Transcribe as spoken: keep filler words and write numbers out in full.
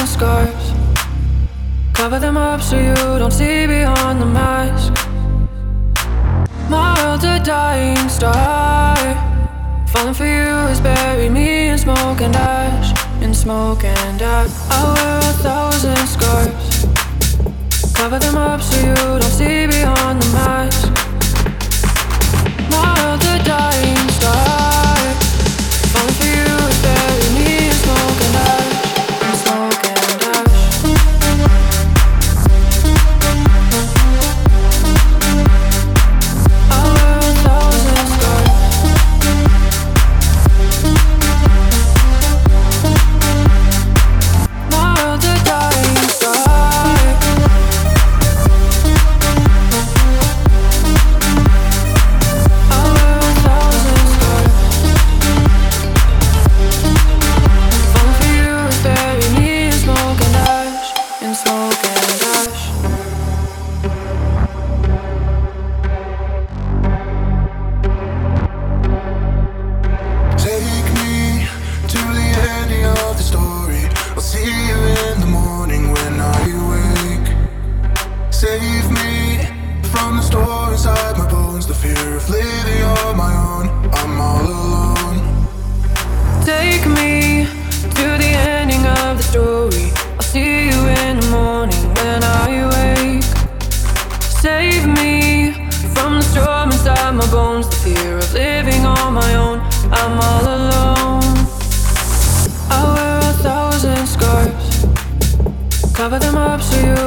scars. Cover them up so you don't see beyond the mask. My world's a dying star. Falling for you is bury me in smoke and ash. In smoke and ash. I wear a thousand scars. Cover them up so you don't see beyond the mask. My world's a dying star. Falling for you is bury me in smoke and ash. In smoke and ash. I wear a thousand scars. My world's a dying star. I wear a thousand scars. Falling for you is bury me in smoke and ash. In smoke and ash. Take me to the ending of the story. I'll see you in the morning when I wake. Save me from the storm inside my bones, the fear of living on my own. I'm all alone. Take me to the ending of the story. I'll see you in the morning when I wake. Save me from the storm inside my bones, the fear of living on my own. I'm all alone. I wear a thousand scars. Cover them up so you